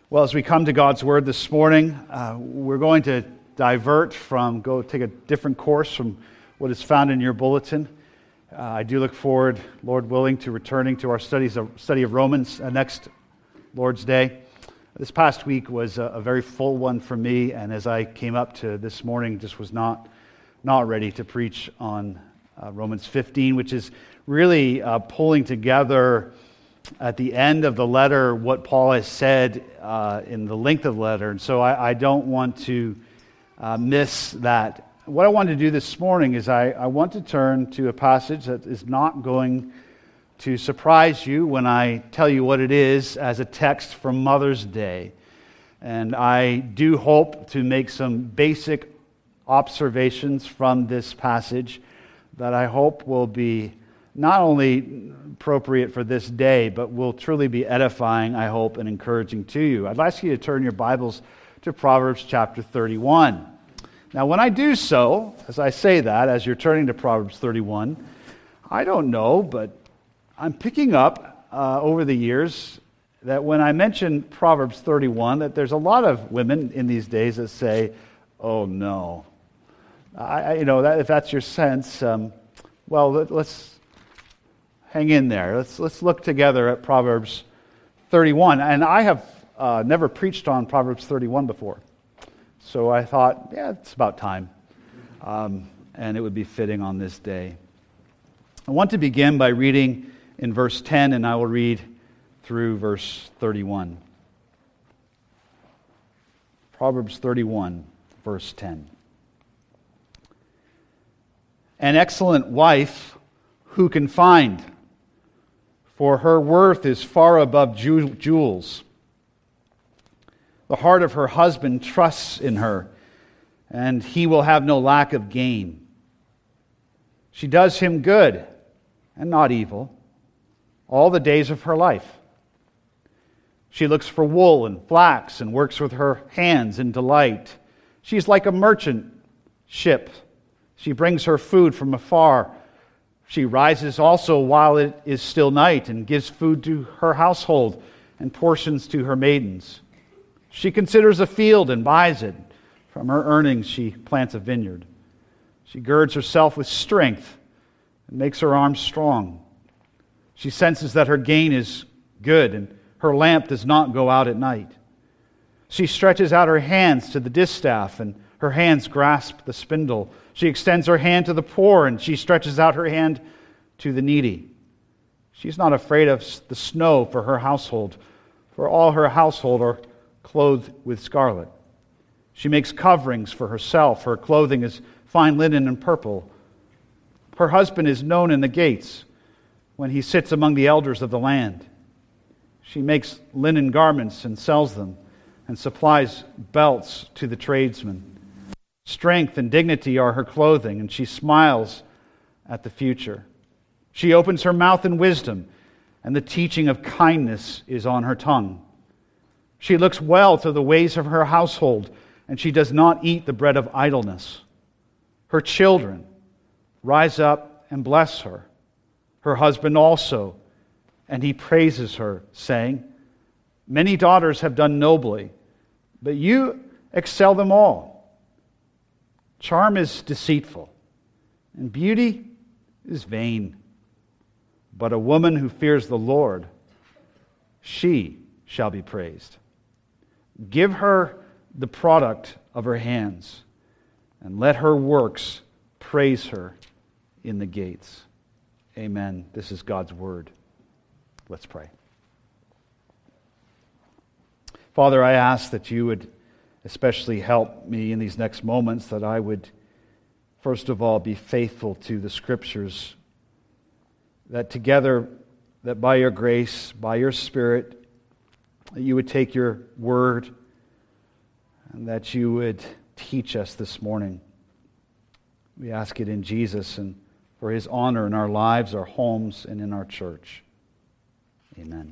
Well, as we come to God's Word this morning, we're going to go take a different course from what is found in your bulletin. I do look forward, Lord willing, to returning to our study of Romans next Lord's Day. This past week was a very full one for me, and as I came up to this morning, just was not ready to preach on Romans 15, which is really pulling together at the end of the letter what Paul has said in the length of the letter. And so I don't want to miss that. What I want to do this morning is I want to turn to a passage that is not going to surprise you when I tell you what it is as a text from Mother's Day. And I do hope to make some basic observations from this passage that I hope will be not only appropriate for this day, but will truly be edifying, I hope, and encouraging to you. I'd ask you to turn your Bibles to Proverbs chapter 31. Now, when I do so, as I say that, as you're turning to Proverbs 31, I don't know, but I'm picking up over the years that when I mention Proverbs 31, that there's a lot of women in these days that say, "Oh no," if that's your sense. Let's hang in there. Let's look together at Proverbs 31. And I have never preached on Proverbs 31 before. So I thought, it's about time. And it would be fitting on this day. I want to begin by reading in verse 10, and I will read through verse 31. Proverbs 31, verse 10. An excellent wife who can find? For her worth is far above jewels. The heart of her husband trusts in her, and he will have no lack of gain. She does him good and not evil all the days of her life. She looks for wool and flax and works with her hands in delight. She is like a merchant ship. She brings her food from afar. She rises also while it is still night and gives food to her household and portions to her maidens. She considers a field and buys it. From her earnings she plants a vineyard. She girds herself with strength and makes her arms strong. She senses that her gain is good and her lamp does not go out at night. She stretches out her hands to the distaff and her hands grasp the spindle. She extends her hand to the poor, and she stretches out her hand to the needy. She's not afraid of the snow for her household, for all her household are clothed with scarlet. She makes coverings for herself. Her clothing is fine linen and purple. Her husband is known in the gates when he sits among the elders of the land. She makes linen garments and sells them, and supplies belts to the tradesmen. Strength and dignity are her clothing, and she smiles at the future. She opens her mouth in wisdom, and the teaching of kindness is on her tongue. She looks well to the ways of her household, and she does not eat the bread of idleness. Her children rise up and bless her. Her husband also, and he praises her, saying, "Many daughters have done nobly, but you excel them all." Charm is deceitful, and beauty is vain. But a woman who fears the Lord, she shall be praised. Give her the product of her hands, and let her works praise her in the gates. Amen. This is God's word. Let's pray. Father, I ask that you would especially help me in these next moments, that I would, first of all, be faithful to the Scriptures, that together, that by your grace, by your Spirit, that you would take your word and that you would teach us this morning. We ask it in Jesus and for his honor in our lives, our homes, and in our church. Amen.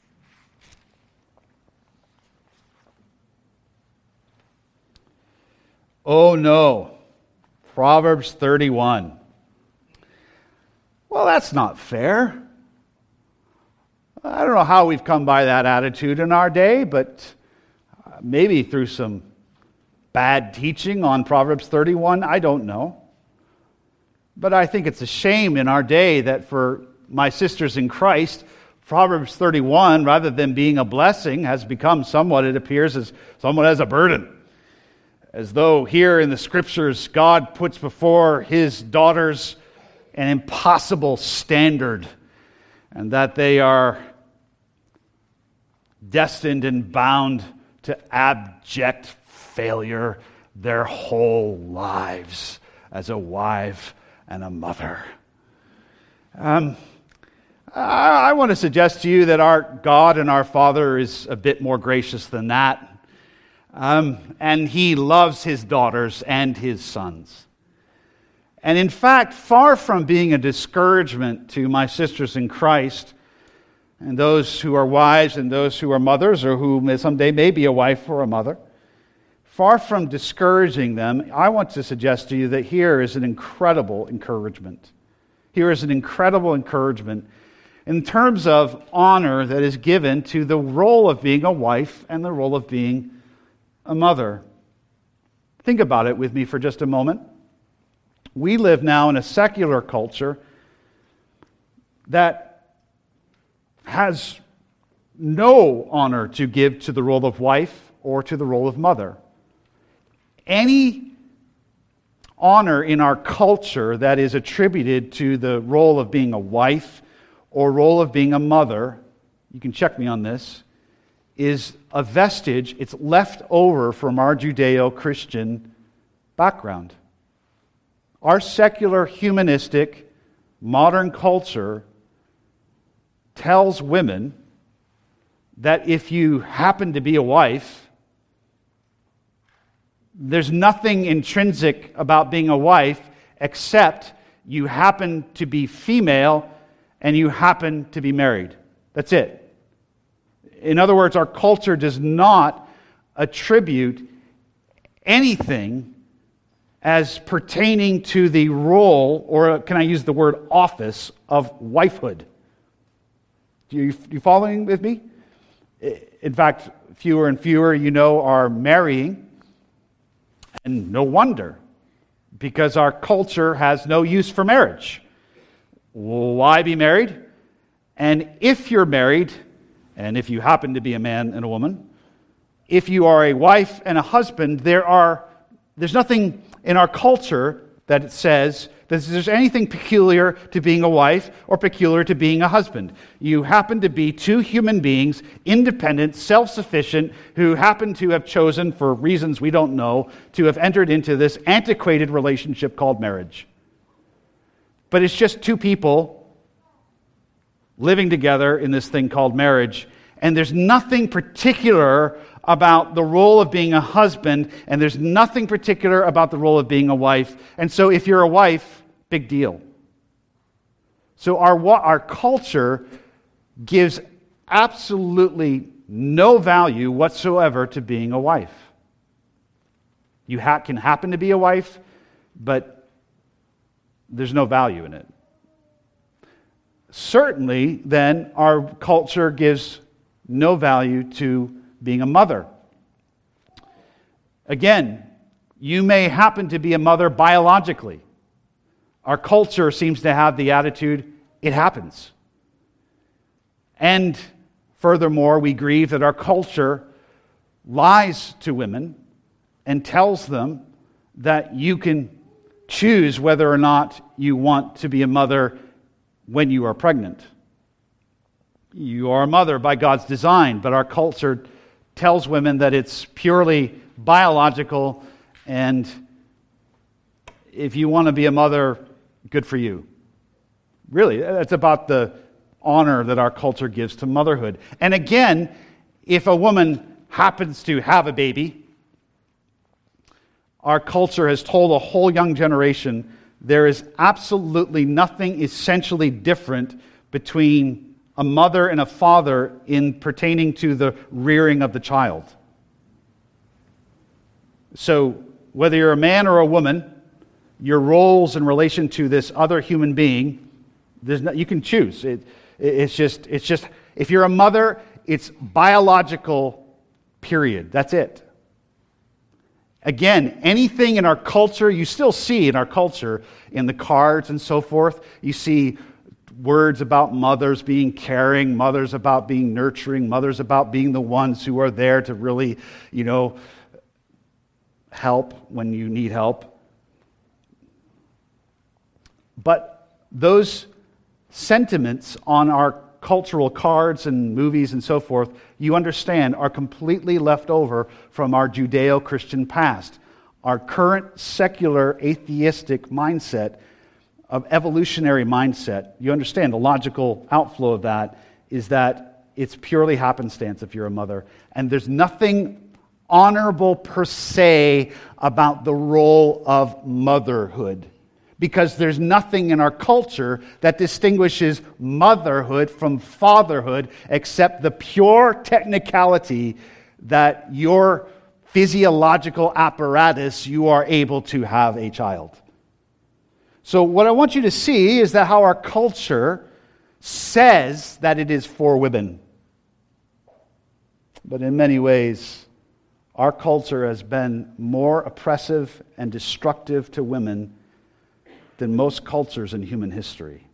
Oh no, Proverbs 31. Well, that's not fair. I don't know how we've come by that attitude in our day, but maybe through some bad teaching on Proverbs 31, I don't know. But I think it's a shame in our day that for my sisters in Christ, Proverbs 31, rather than being a blessing, has become somewhat, it appears, as somewhat as a burden. As though here in the Scriptures, God puts before His daughters an impossible standard, and that they are destined and bound to abject failure their whole lives as a wife and a mother. I want to suggest to you that our God and our Father is a bit more gracious than that. And He loves His daughters and His sons. And in fact, far from being a discouragement to my sisters in Christ, and those who are wives and those who are mothers, or who someday may be a wife or a mother, far from discouraging them, I want to suggest to you that here is an incredible encouragement. Here is an incredible encouragement in terms of honor that is given to the role of being a wife and the role of being a mother. Think about it with me for just a moment. We live now in a secular culture that has no honor to give to the role of wife or to the role of mother. Any honor in our culture that is attributed to the role of being a wife or role of being a mother, you can check me on this, is a vestige, it's left over from our Judeo-Christian background. Our secular, humanistic, modern culture tells women that if you happen to be a wife, there's nothing intrinsic about being a wife except you happen to be female and you happen to be married. That's it. In other words, our culture does not attribute anything as pertaining to the role, or can I use the word office, of wifehood. You following with me? In fact, fewer and fewer, are marrying. And no wonder, because our culture has no use for marriage. Why be married? And if you're married, and if you happen to be a man and a woman, if you are a wife and a husband, there's nothing in our culture that it says that there's anything peculiar to being a wife or peculiar to being a husband. You happen to be two human beings, independent, self-sufficient, who happen to have chosen, for reasons we don't know, to have entered into this antiquated relationship called marriage. But it's just two people living together in this thing called marriage, and there's nothing particular about the role of being a husband, and there's nothing particular about the role of being a wife. And so if you're a wife, big deal. So our culture gives absolutely no value whatsoever to being a wife. You can happen to be a wife, but there's no value in it. Certainly, then, our culture gives no value to being a mother. Again, you may happen to be a mother biologically. Our culture seems to have the attitude, it happens. And furthermore, we grieve that our culture lies to women and tells them that you can choose whether or not you want to be a mother when you are pregnant. You are a mother by God's design, but our culture tells women that it's purely biological, and if you want to be a mother, good for you. Really, that's about the honor that our culture gives to motherhood. And again, if a woman happens to have a baby, our culture has told a whole young generation there is absolutely nothing essentially different between a mother and a father in pertaining to the rearing of the child. So, whether you're a man or a woman, your roles in relation to this other human being, you can choose. It's just if you're a mother, it's biological, period. That's it. Again, anything in our culture, you still see in our culture, in the cards and so forth, you see words about mothers being caring, mothers about being nurturing, mothers about being the ones who are there to really, help when you need help. But those sentiments on our cultural cards and movies and so forth, you understand, are completely left over from our Judeo-Christian past. Our current secular atheistic mindset, of evolutionary mindset, you understand the logical outflow of that is that it's purely happenstance if you're a mother. And there's nothing honorable per se about the role of motherhood. Because there's nothing in our culture that distinguishes motherhood from fatherhood except the pure technicality that your physiological apparatus, you are able to have a child. So what I want you to see is that how our culture says that it is for women. But in many ways, our culture has been more oppressive and destructive to women than most cultures in human history.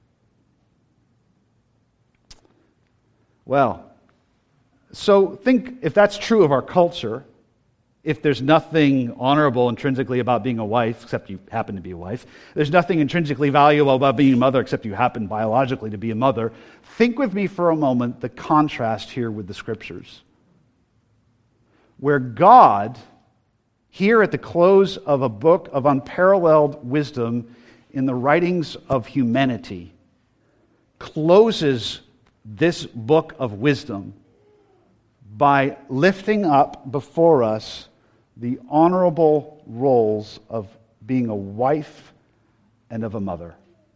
Well, so think if that's true of our culture, if there's nothing honorable intrinsically about being a wife, except you happen to be a wife, there's nothing intrinsically valuable about being a mother, except you happen biologically to be a mother, think with me for a moment the contrast here with the Scriptures. Where God, here at the close of a book of unparalleled wisdom in the writings of humanity, closes this book of wisdom by lifting up before us the honorable roles of being a wife and of a mother.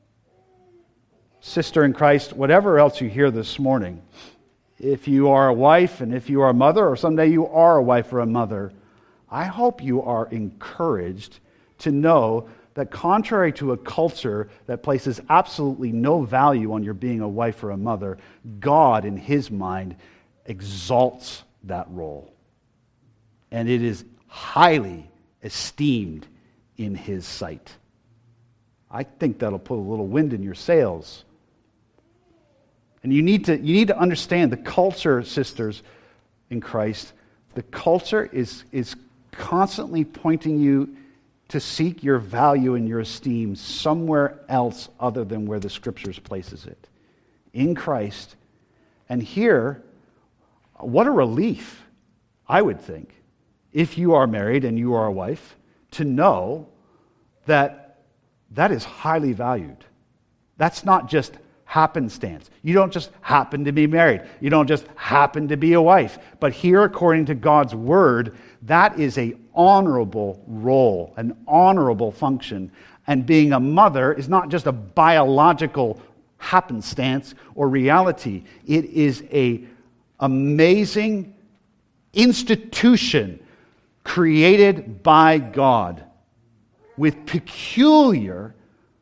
Sister in Christ, whatever else you hear this morning, if you are a wife and if you are a mother, or someday you are a wife or a mother, I hope you are encouraged to know that contrary to a culture that places absolutely no value on your being a wife or a mother, God, in His mind, exalts that role. And it is highly esteemed in His sight. I think that'll put a little wind in your sails. And you need to understand the culture, sisters in Christ. The culture is constantly pointing you to seek your value and your esteem somewhere else other than where the Scriptures places it. In Christ. And here, what a relief, I would think, if you are married and you are a wife, to know that that is highly valued. That's not just happenstance. You don't just happen to be married. You don't just happen to be a wife. But here, according to God's Word, that is an honorable role, an honorable function. And being a mother is not just a biological happenstance or reality. It is an amazing institution created by God with peculiar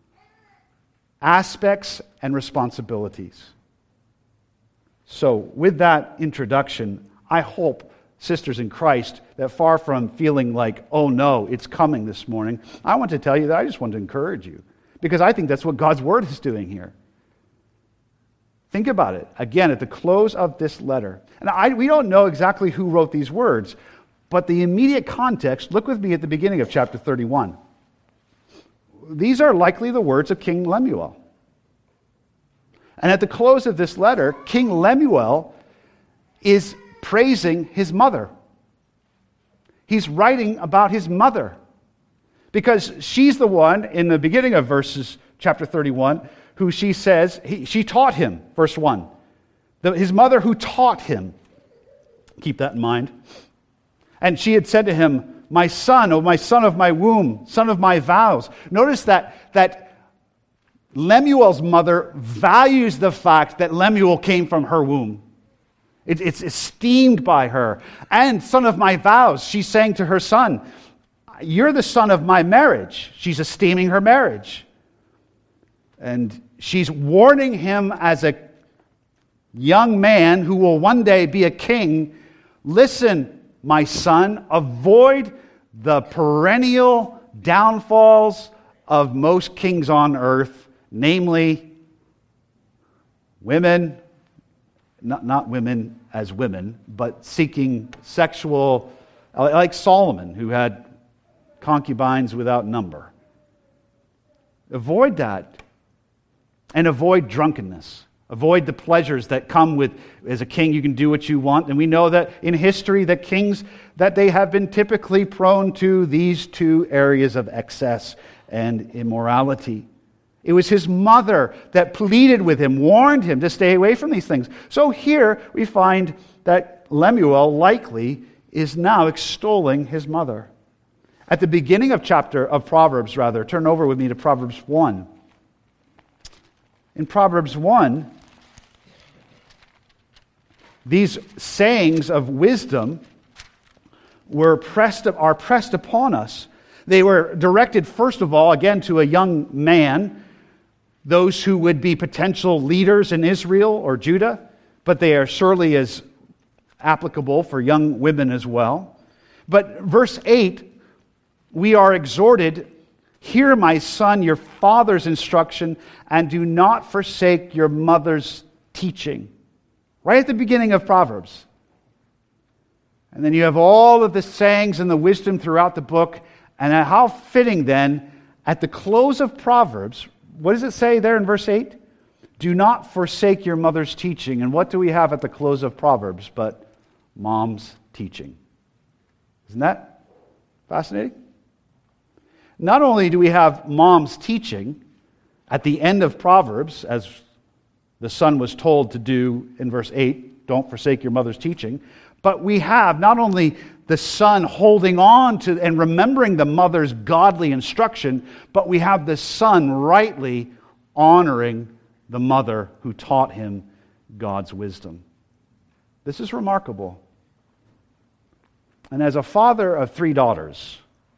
aspects and responsibilities. So, with that introduction, I hope, sisters in Christ, that far from feeling like, oh no, it's coming this morning, I want to tell you that I just want to encourage you, because I think that's what God's Word is doing here. Think about it. Again, at the close of this letter, and we don't know exactly who wrote these words, but the immediate context, look with me at the beginning of chapter 31. These are likely the words of King Lemuel. And at the close of this letter, King Lemuel is praising his mother. He's writing about his mother, because she's the one in the beginning of chapter 31 who she says, she taught him, verse 1. His mother who taught him. Keep that in mind. And she had said to him, my son, O my son of my womb, son of my vows. Notice that Lemuel's mother values the fact that Lemuel came from her womb. It's esteemed by her. And son of my vows, she's saying to her son, you're the son of my marriage. She's esteeming her marriage. And she's warning him as a young man who will one day be a king. Listen, my son, avoid the perennial downfalls of most kings on earth, namely women, not women as women, but seeking sexual, like Solomon, who had concubines without number. Avoid that, and avoid drunkenness. Avoid the pleasures that come with, as a king, you can do what you want. And we know that in history that kings, that they have been typically prone to these two areas of excess and immorality. It was his mother that pleaded with him, warned him to stay away from these things. So here we find that Lemuel likely is now extolling his mother. At the beginning of Proverbs, turn over with me to Proverbs 1. In Proverbs 1, these sayings of wisdom are pressed upon us. They were directed, first of all, again, to a young man, those who would be potential leaders in Israel or Judah, but they are surely as applicable for young women as well. But verse 8, we are exhorted, hear, my son, your father's instruction, and do not forsake your mother's teaching. Right at the beginning of Proverbs. And then you have all of the sayings and the wisdom throughout the book. And how fitting then, at the close of Proverbs, what does it say there in verse 8? Do not forsake your mother's teaching. And what do we have at the close of Proverbs but mom's teaching? Isn't that fascinating? Not only do we have mom's teaching at the end of Proverbs, as the son was told to do in verse 8, don't forsake your mother's teaching, but we have not only the son holding on to and remembering the mother's godly instruction, but we have the son rightly honoring the mother who taught him God's wisdom. This is remarkable. And as a father of 3 daughters,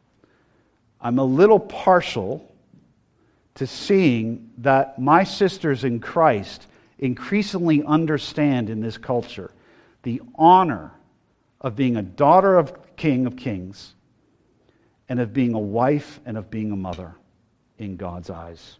I'm a little partial to seeing that my sisters in Christ increasingly understand in this culture the honor of being a daughter of King of Kings and of being a wife and of being a mother in God's eyes.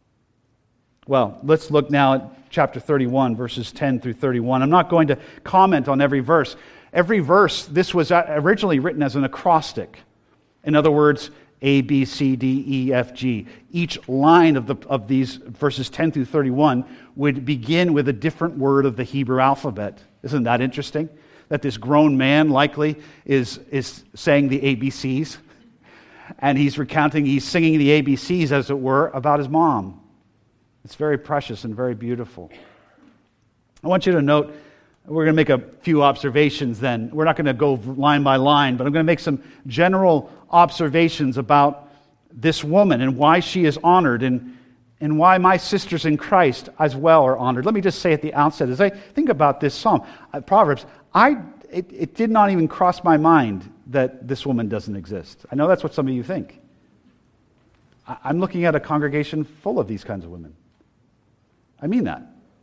Well, let's look now at chapter 31, verses 10 through 31. I'm not going to comment on every verse. Every verse, this was originally written as an acrostic. In other words, A, B, C, D, E, F, G. Each line of these verses 10 through 31 would begin with a different word of the Hebrew alphabet. Isn't that interesting? That this grown man likely is saying the ABCs, and he's singing the ABCs, as it were, about his mom. It's very precious and very beautiful. I want you to note, we're going to make a few observations then. We're not going to go line by line, but I'm going to make some general observations about this woman and why she is honored and why my sisters in Christ as well are honored. Let me just say at the outset, as I think about this psalm, Proverbs, it did not even cross my mind that this woman doesn't exist. I know that's what some of you think. I'm looking at a congregation full of these kinds of women. I mean that.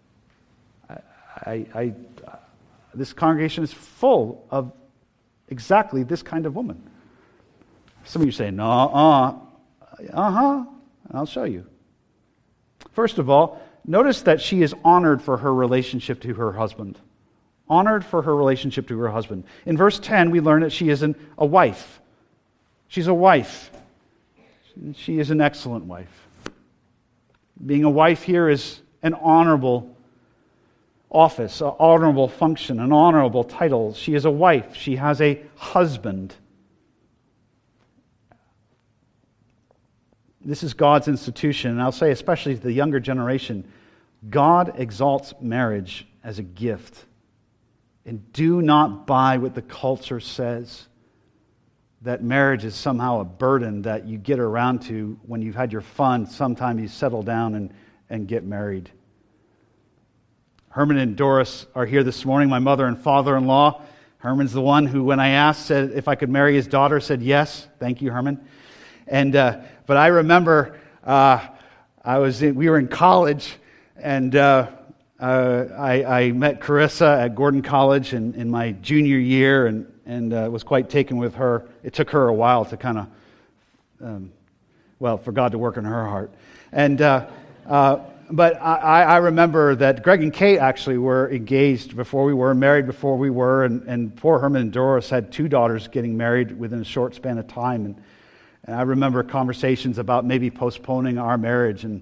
This congregation is full of exactly this kind of woman. Some of you say, no, I'll show you. First of all, notice that she is honored for her relationship to her husband. Honored for her relationship to her husband. In verse 10, we learn that she is a wife. She's a wife. She is an excellent wife. Being a wife here is an honorable office, an honorable function, an honorable title. She is a wife. She has a husband. This is God's institution, and I'll say especially to the younger generation, God exalts marriage as a gift. And do not buy what the culture says, that marriage is somehow a burden that you get around to when you've had your fun. Sometime you settle down and get married. Herman and Doris are here this morning, my mother and father-in-law. Herman's the one who, when I asked, said if I could marry his daughter, said yes. Thank you, Herman. And but I remember we were in college, and I met Carissa at Gordon College in my junior year, and and was quite taken with her. It took her a while to kind of, for God to work in her heart. And but I remember that Greg and Kate actually were engaged before we were, married before we were, and poor Herman and Doris had 2 daughters getting married within a short span of time. And I remember conversations about maybe postponing our marriage, and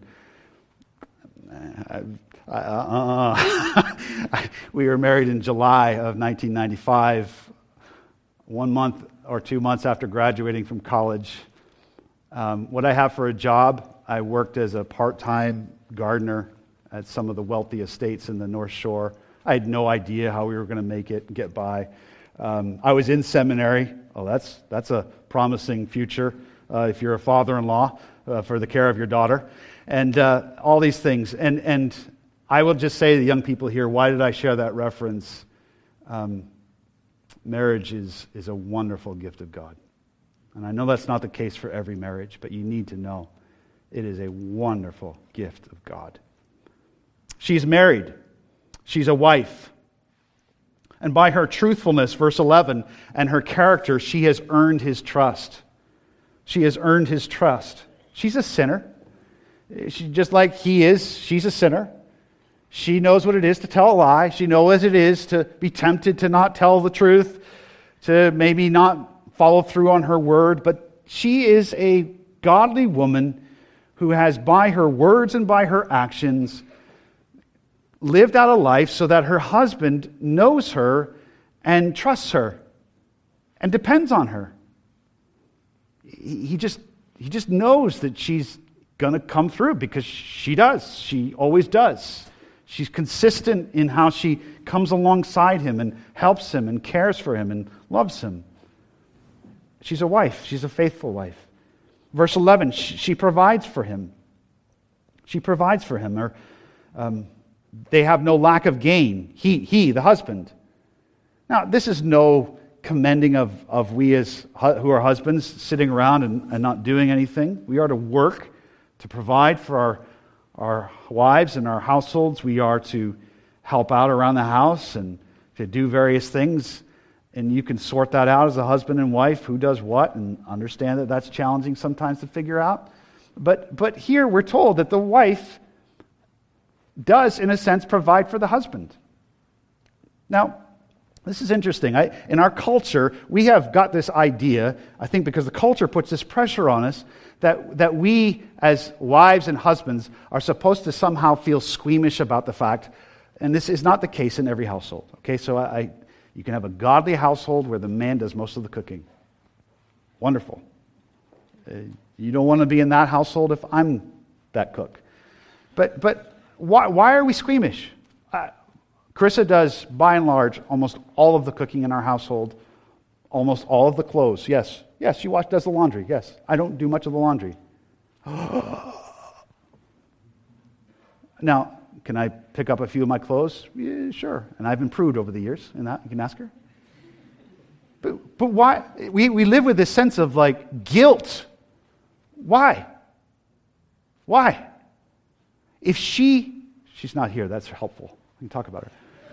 we were married in July of 1995, 1 month or 2 months after graduating from college. What I have for a job, I worked as a part-time gardener at some of the wealthy estates in the North Shore. I had no idea how we were going to make it and get by. I was in seminary. Oh, that's a promising future if you're a father-in-law for the care of your daughter, and all these things. And I will just say to the young people here, why did I share that reference? Marriage is a wonderful gift of God. And I know that's not the case for every marriage, but you need to know it is a wonderful gift of God. She's married. She's a wife. And by her truthfulness, verse 11, and her character, she has earned his trust. She has earned his trust. She's a sinner. Just like he is, she's a sinner. She knows what it is to tell a lie. She knows what it is to be tempted to not tell the truth, to maybe not follow through on her word. But she is a godly woman who has, by her words and by her actions, lived out a life so that her husband knows her and trusts her and depends on her. He just knows that she's going to come through because she does. She always does. She's consistent in how she comes alongside him and helps him and cares for him and loves him. She's a wife. She's a faithful wife. Verse 11, she provides for him. She provides for him. Or, they have no lack of gain. He, the husband. Now, this is no commending of we as who are husbands sitting around and not doing anything. We are to work to provide for our wives and our households. We are to help out around the house and to do various things. And you can sort that out as a husband and wife, who does what, and understand that that's challenging sometimes to figure out. But here we're told that the wife does, in a sense, provide for the husband. Now, this is interesting. In our culture, we have got this idea, I think because the culture puts this pressure on us, that we as wives and husbands are supposed to somehow feel squeamish about the fact, and this is not the case in every household. Okay, so you can have a godly household where the man does most of the cooking. Wonderful. You don't want to be in that household if I'm that cook. But why are we squeamish? Carissa does, by and large, almost all of the cooking in our household, almost all of the clothes. Yes, she does the laundry. Yes, I don't do much of the laundry. Now, can I pick up a few of my clothes? Yeah, sure. And I've improved over the years in that. You can ask her. But why? We live with this sense of like guilt. Why? Why? If she's not here, that's helpful. We can talk about her.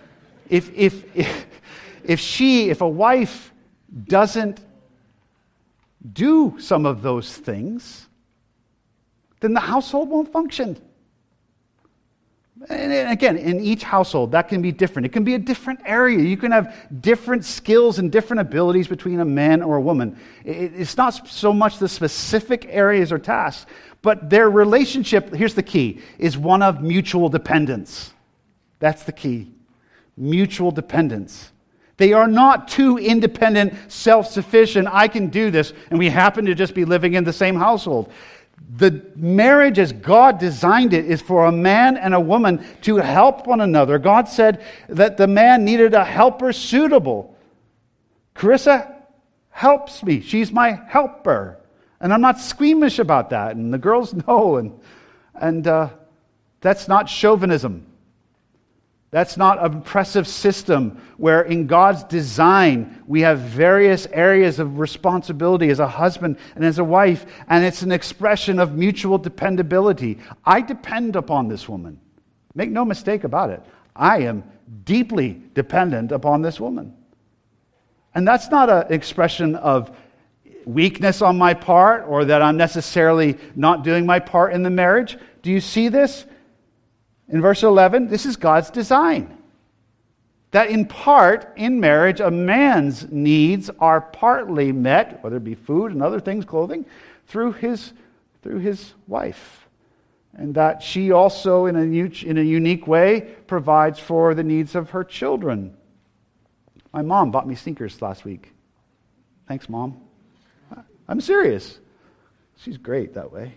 If a wife doesn't do some of those things, then the household won't function. And again, in each household, that can be different. It can be a different area. You can have different skills and different abilities between a man or a woman. It's not so much the specific areas or tasks, but their relationship, here's the key, is one of mutual dependence. That's the key. Mutual dependence. They are not two independent, self-sufficient, I can do this, and we happen to just be living in the same household. The marriage as God designed it is for a man and a woman to help one another. God said that the man needed a helper suitable. Carissa helps me. She's my helper. And I'm not squeamish about that. And the girls know. And that's not chauvinism. That's not an oppressive system where in God's design we have various areas of responsibility as a husband and as a wife, and it's an expression of mutual dependability. I depend upon this woman. Make no mistake about it. I am deeply dependent upon this woman. And that's not an expression of weakness on my part or that I'm necessarily not doing my part in the marriage. Do you see this? In verse 11, this is God's design. That in part, in marriage, a man's needs are partly met, whether it be food and other things, clothing, through his wife. And that she also, in a unique way, provides for the needs of her children. My mom bought me sneakers last week. Thanks, Mom. I'm serious. She's great that way.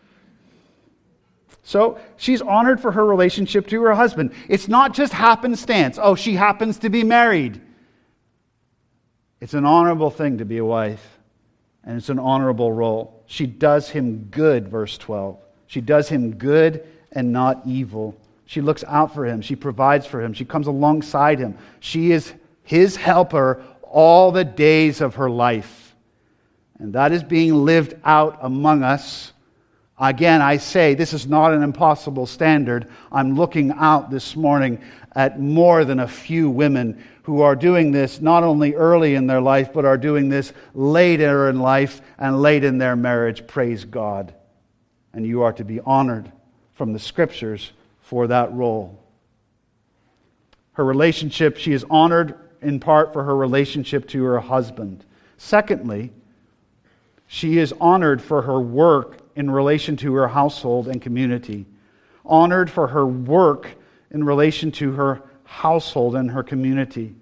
So she's honored for her relationship to her husband. It's not just happenstance. Oh, she happens to be married. It's an honorable thing to be a wife. And it's an honorable role. She does him good, verse 12. She does him good and not evil. She looks out for him. She provides for him. She comes alongside him. She is his helper all the days of her life. And that is being lived out among us. Again, I say this is not an impossible standard. I'm looking out this morning at more than a few women who are doing this not only early in their life, but are doing this later in life and late in their marriage. Praise God. And you are to be honored from the Scriptures for that role. Her relationship, she is honored in part for her relationship to her husband. Secondly, she is honored for her work in relation to her household and community. Honored for her work in relation to her household and her community.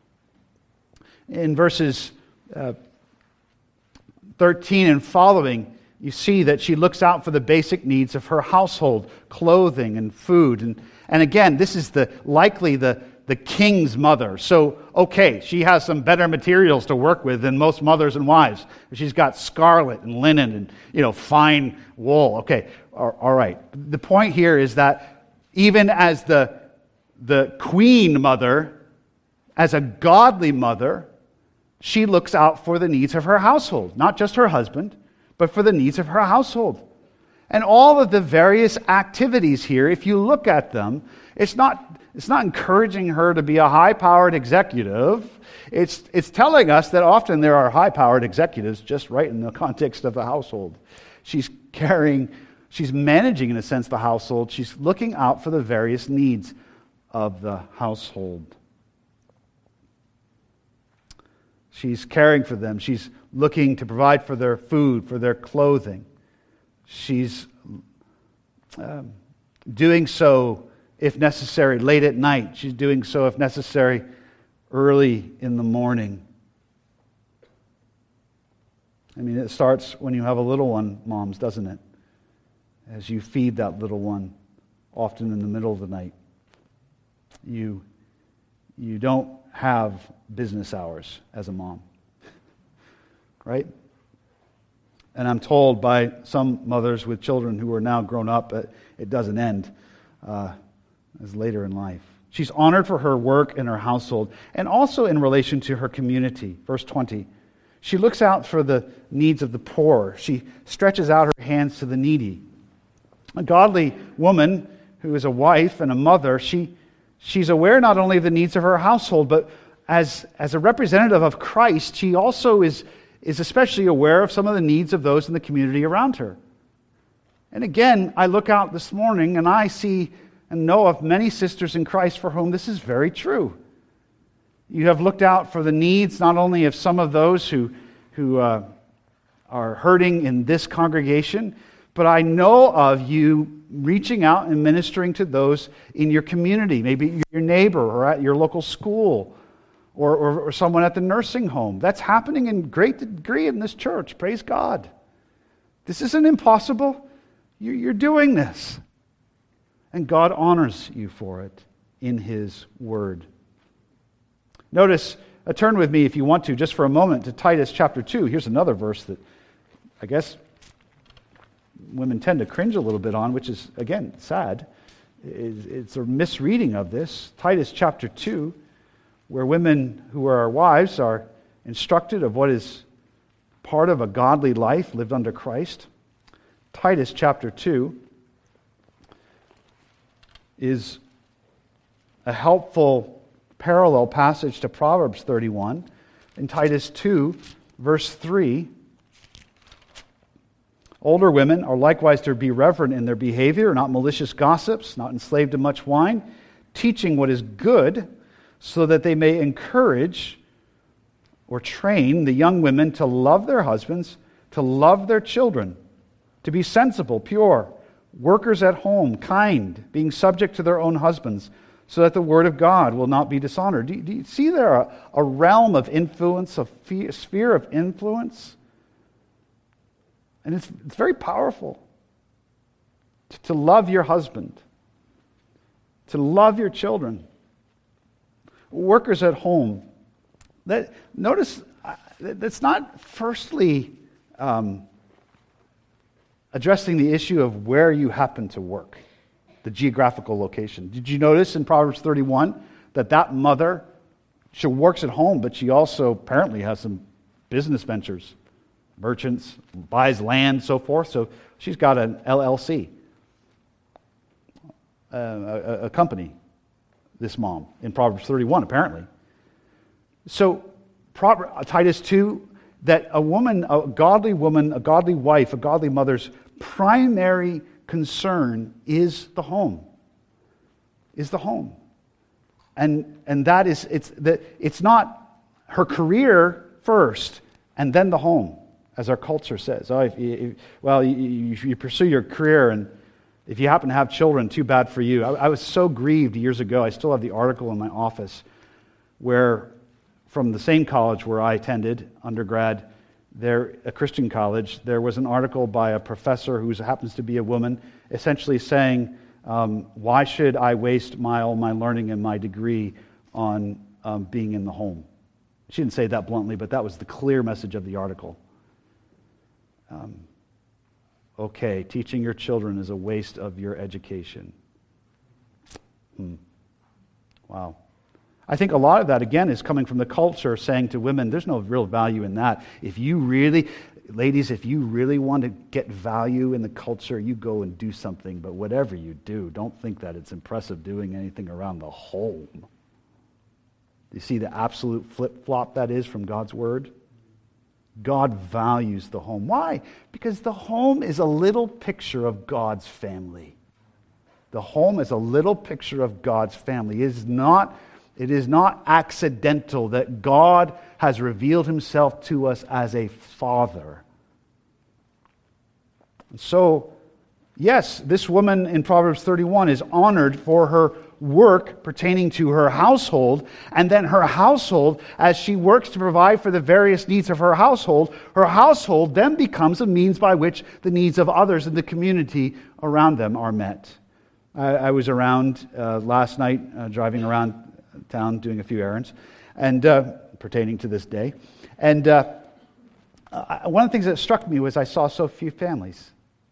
In verses 13 and following, you see that she looks out for the basic needs of her household, clothing and food. And again, this is likely the king's mother. So, okay, she has some better materials to work with than most mothers and wives. She's got scarlet and linen and, fine wool. Okay, all right. The point here is that even as the queen mother, as a godly mother, she looks out for the needs of her household. Not just her husband, but for the needs of her household. And all of the various activities here, if you look at them, it's not encouraging her to be a high-powered executive. It's telling us that often there are high-powered executives just right in the context of the household. She's managing, in a sense, the household. She's looking out for the various needs of the household. She's caring for them. She's looking to provide for their food, for their clothing. She's doing so, if necessary, late at night. She's doing so, if necessary, early in the morning. I mean, it starts when you have a little one, moms, doesn't it? As you feed that little one, often in the middle of the night. You don't have business hours as a mom, right? And I'm told by some mothers with children who are now grown up that it doesn't end as later in life. She's honored for her work in her household and also in relation to her community. Verse 20, she looks out for the needs of the poor. She stretches out her hands to the needy. A godly woman who is a wife and a mother, she's aware not only of the needs of her household, but as a representative of Christ, she also is especially aware of some of the needs of those in the community around her. And again, I look out this morning and I see and know of many sisters in Christ for whom this is very true. You have looked out for the needs not only of some of those who are hurting in this congregation, but I know of you reaching out and ministering to those in your community, maybe your neighbor or at your local school or someone at the nursing home. That's happening in great degree in this church. Praise God. This isn't impossible. You're doing this. And God honors you for it in His Word. Notice, turn with me if you want to, just for a moment, to Titus chapter 2. Here's another verse that I guess women tend to cringe a little bit on, which is, again, sad. It's a misreading of this. Titus chapter 2, where women who are our wives are instructed of what is part of a godly life lived under Christ. Titus chapter 2 is a helpful parallel passage to Proverbs 31. in Titus 2, verse 3, older women are likewise to be reverent in their behavior, not malicious gossips, not enslaved to much wine, teaching what is good, so that they may encourage or train the young women to love their husbands, to love their children, to be sensible, pure, workers at home, kind, being subject to their own husbands, so that the word of God will not be dishonored. Do you see there a realm of influence, a sphere of influence? And it's very powerful to love your husband, to love your children. Workers at home. Notice, that's not firstly addressing the issue of where you happen to work, the geographical location. Did you notice in Proverbs 31 that mother, she works at home, but she also apparently has some business ventures, merchants, buys land, so forth. So she's got an LLC, a company, this mom, in Proverbs 31, apparently. So Titus 2, that a woman, a godly wife, a godly mother's primary concern is the home. Is the home. And that is, it's not her career first and then the home, as our culture says. Oh, if you pursue your career, and if you happen to have children, too bad for you. I was so grieved years ago. I still have the article in my office where, from the same college where I attended undergrad, a Christian college, there was an article by a professor who happens to be a woman, essentially saying, why should I waste all my learning and my degree on being in the home? She didn't say that bluntly, but that was the clear message of the article. Okay, teaching your children is a waste of your education. Wow. I think a lot of that, again, is coming from the culture saying to women, there's no real value in that. Ladies, if you really want to get value in the culture, you go and do something. But whatever you do, don't think that it's impressive doing anything around the home. You see the absolute flip-flop that is from God's Word? God values the home. Why? Because the home is a little picture of God's family. The home is a little picture of God's family. It is not accidental that God has revealed himself to us as a father. So, yes, this woman in Proverbs 31 is honored for her work pertaining to her household, and then her household, as she works to provide for the various needs of her household then becomes a means by which the needs of others in the community around them are met. I was around last night, driving around town doing a few errands, and pertaining to this day. And one of the things that struck me was I saw so few families.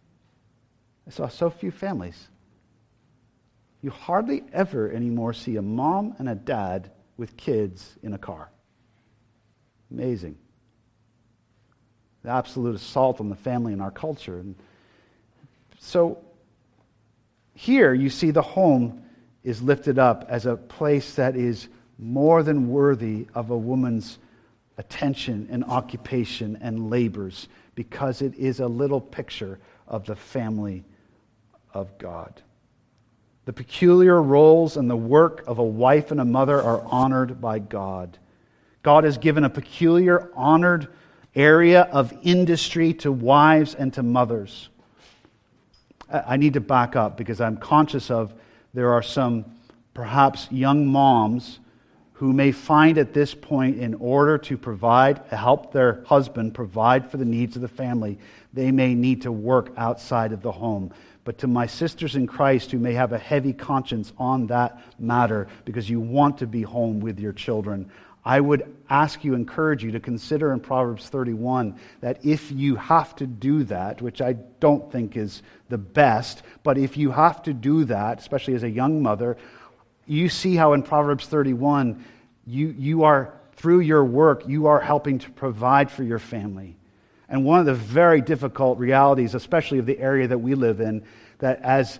You hardly ever anymore see a mom and a dad with kids in a car. Amazing. The absolute assault on the family in our culture. And so here you see the home is lifted up as a place that is more than worthy of a woman's attention and occupation and labors, because it is a little picture of the family of God. The peculiar roles and the work of a wife and a mother are honored by God. God has given a peculiar honored area of industry to wives and to mothers. I need to back up because I'm conscious of there are some perhaps young moms who may find at this point, in order to help their husband provide for the needs of the family, they may need to work outside of the home. But to my sisters in Christ who may have a heavy conscience on that matter because you want to be home with your children, I would encourage you to consider in Proverbs 31 that if you have to do that, which I don't think is the best, but if you have to do that, especially as a young mother, you see how in Proverbs 31, you are, through your work, you are helping to provide for your family. And one of the very difficult realities, especially of the area that we live in, that as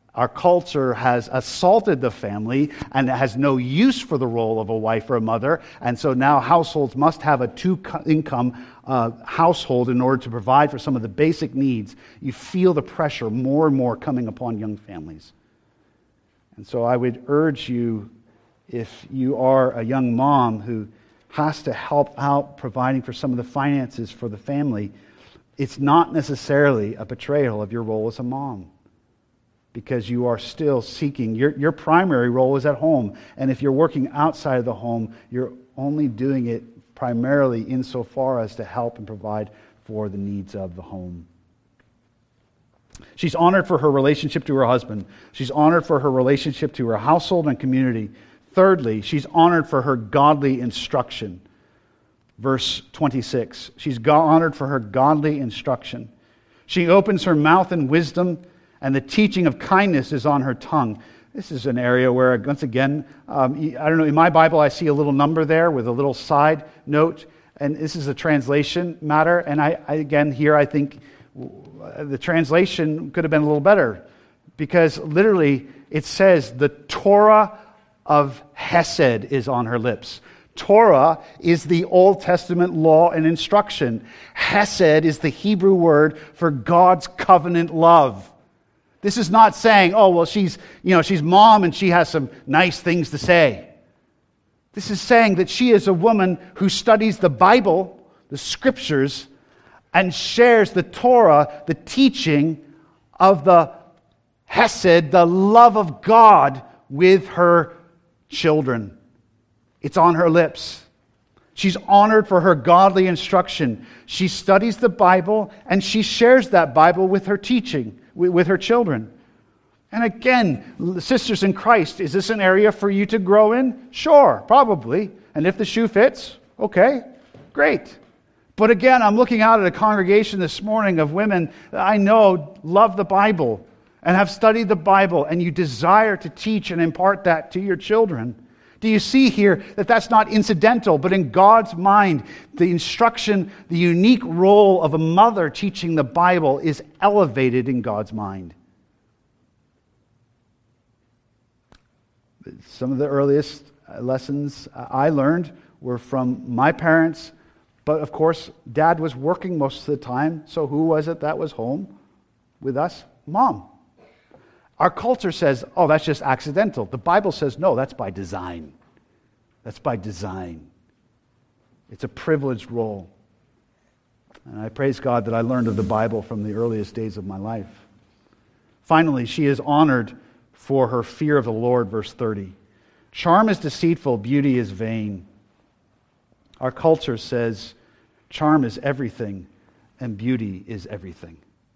Our culture has assaulted the family and has no use for the role of a wife or a mother. And so now households must have a two-income household in order to provide for some of the basic needs. You feel the pressure more and more coming upon young families. And so I would urge you, if you are a young mom who has to help out providing for some of the finances for the family, it's not necessarily a betrayal of your role as a mom, because you are still seeking. Your primary role is at home. And if you're working outside of the home, you're only doing it primarily insofar as to help and provide for the needs of the home. She's honored for her relationship to her husband. She's honored for her relationship to her household and community. Thirdly, she's honored for her godly instruction. Verse 26, she's honored for her godly instruction. She opens her mouth in wisdom, and the teaching of kindness is on her tongue. This is an area where, once again, I don't know, in my Bible I see a little number there with a little side note, and this is a translation matter, and I think the translation could have been a little better, because literally it says the Torah of Hesed is on her lips. Torah is the Old Testament law and instruction. Hesed is the Hebrew word for God's covenant love. This is not saying, oh, well, she's mom and she has some nice things to say. This is saying that she is a woman who studies the Bible, the Scriptures, and shares the Torah, the teaching of the Hesed, the love of God, with her children. It's on her lips. She's honored for her godly instruction. She studies the Bible and she shares that Bible with her teaching, with her children. And again, sisters in Christ, is this an area for you to grow in? Sure, probably. And if the shoe fits, okay, great. But again, I'm looking out at a congregation this morning of women that I know love the Bible and have studied the Bible, and you desire to teach and impart that to your children. Do you see here that that's not incidental, but in God's mind, the instruction, the unique role of a mother teaching the Bible is elevated in God's mind? Some of the earliest lessons I learned were from my parents, but of course, Dad was working most of the time, so who was it that was home with us? Mom. Our culture says, oh, that's just accidental. The Bible says, no, that's by design. That's by design. It's a privileged role. And I praise God that I learned of the Bible from the earliest days of my life. Finally, she is honored for her fear of the Lord, verse 30. Charm is deceitful, beauty is vain. Our culture says charm is everything and beauty is everything.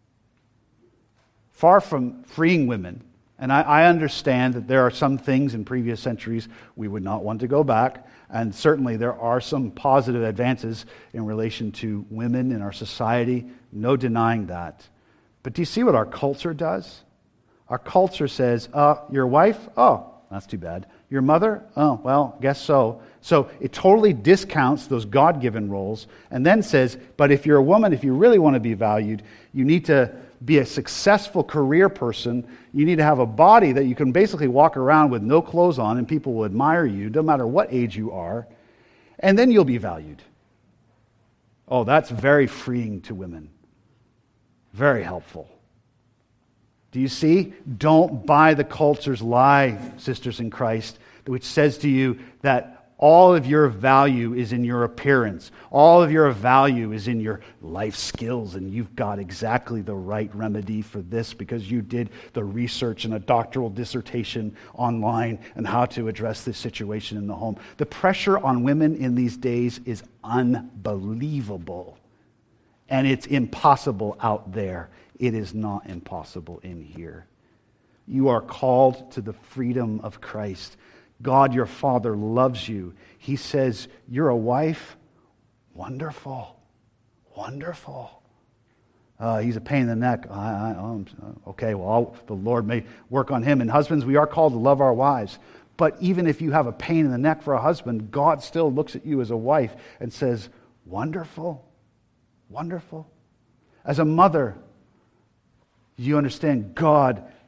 Far from freeing women, and I understand that there are some things in previous centuries we would not want to go back, and certainly there are some positive advances in relation to women in our society, no denying that. But do you see what our culture does? Our culture says, your wife? Oh, that's too bad. Your mother? Oh, well, guess so. So it totally discounts those God-given roles and then says, but if you're a woman, if you really want to be valued, you need to be a successful career person. You need to have a body that you can basically walk around with no clothes on and people will admire you, no matter what age you are, and then you'll be valued. Oh, that's very freeing to women. Very helpful. Do you see? Don't buy the culture's lie, sisters in Christ, which says to you that all of your value is in your appearance. All of your value is in your life skills, and you've got exactly the right remedy for this because you did the research and a doctoral dissertation online on how to address this situation in the home. The pressure on women in these days is unbelievable, and it's impossible out there. It is not impossible in here. You are called to the freedom of Christ. God, your Father, loves you. He says, you're a wife? Wonderful. Wonderful. He's a pain in the neck. Okay, well, the Lord may work on him. And husbands, we are called to love our wives. But even if you have a pain in the neck for a husband, God still looks at you as a wife and says, wonderful. Wonderful. As a mother, you understand God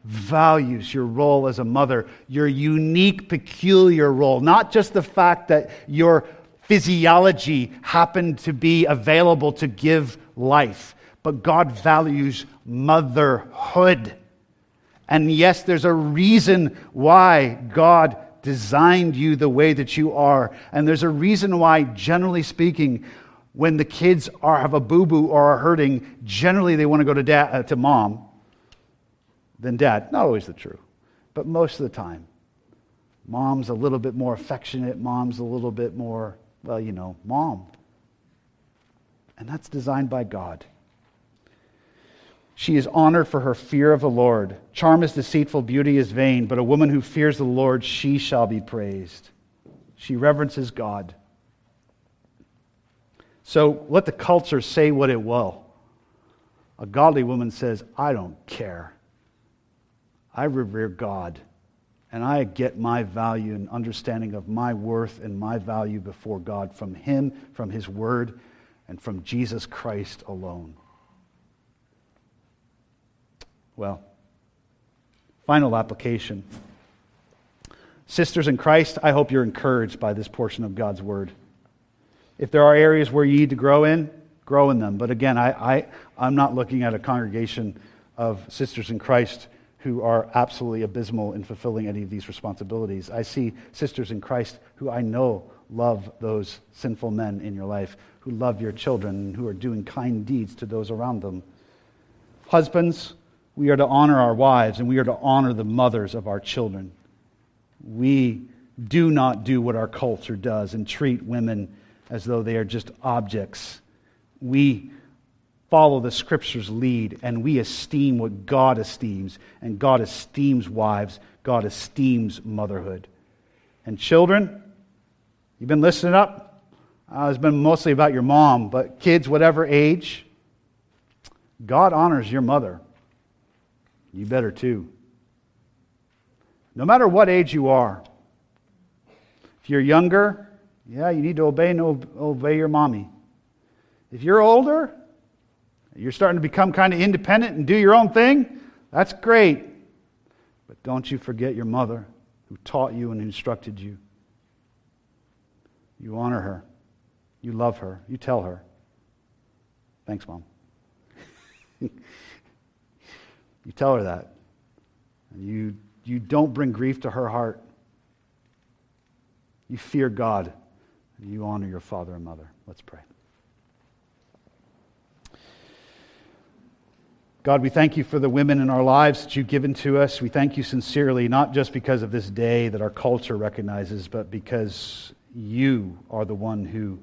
values your role as a mother, your unique, peculiar role. Not just the fact that your physiology happened to be available to give life, but God values motherhood. And yes, there's a reason why God designed you the way that you are. And there's a reason why, generally speaking, when the kids have a boo-boo or are hurting, generally they want to go to mom than dad. Not always the truth, but most of the time. Mom's a little bit more affectionate. Mom's a little bit more, mom. And that's designed by God. She is honored for her fear of the Lord. Charm is deceitful, beauty is vain, but a woman who fears the Lord, she shall be praised. She reverences God. So let the culture say what it will. A godly woman says, I don't care. I revere God, and I get my value and understanding of my worth and my value before God from Him, from His Word, and from Jesus Christ alone. Well, final application. Sisters in Christ, I hope you're encouraged by this portion of God's Word. If there are areas where you need to grow in them. But again, I'm not looking at a congregation of sisters in Christ who are absolutely abysmal in fulfilling any of these responsibilities. I see sisters in Christ who I know love those sinful men in your life, who love your children, who are doing kind deeds to those around them. Husbands, we are to honor our wives, and we are to honor the mothers of our children. We do not do what our culture does and treat women as though they are just objects. We follow the Scripture's lead, and we esteem what God esteems, and God esteems wives. God esteems motherhood. And children, you've been listening up? It's been mostly about your mom, but kids, whatever age, God honors your mother. You better too. No matter what age you are. If you're younger, you need to obey your mommy. If you're older, you're starting to become kind of independent and do your own thing, that's great. But don't you forget your mother who taught you and instructed you. You honor her. You love her. You tell her. Thanks, Mom. You tell her that. And you don't bring grief to her heart. You fear God. And you honor your father and mother. Let's pray. God, we thank you for the women in our lives that you've given to us. We thank you sincerely, not just because of this day that our culture recognizes, but because you are the one who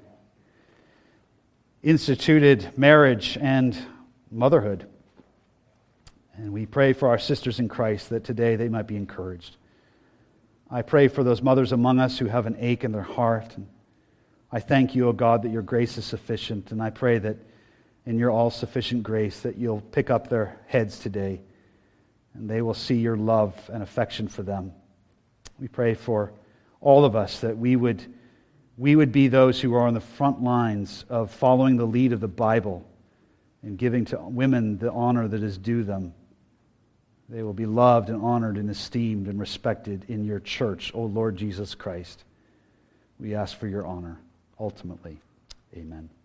instituted marriage and motherhood. And we pray for our sisters in Christ that today they might be encouraged. I pray for those mothers among us who have an ache in their heart. And I thank you, O God, that your grace is sufficient. And I pray that in your all-sufficient grace that you'll pick up their heads today and they will see your love and affection for them. We pray for all of us that we would be those who are on the front lines of following the lead of the Bible and giving to women the honor that is due them. They will be loved and honored and esteemed and respected in your church, O Lord Jesus Christ. We ask for your honor, ultimately. Amen.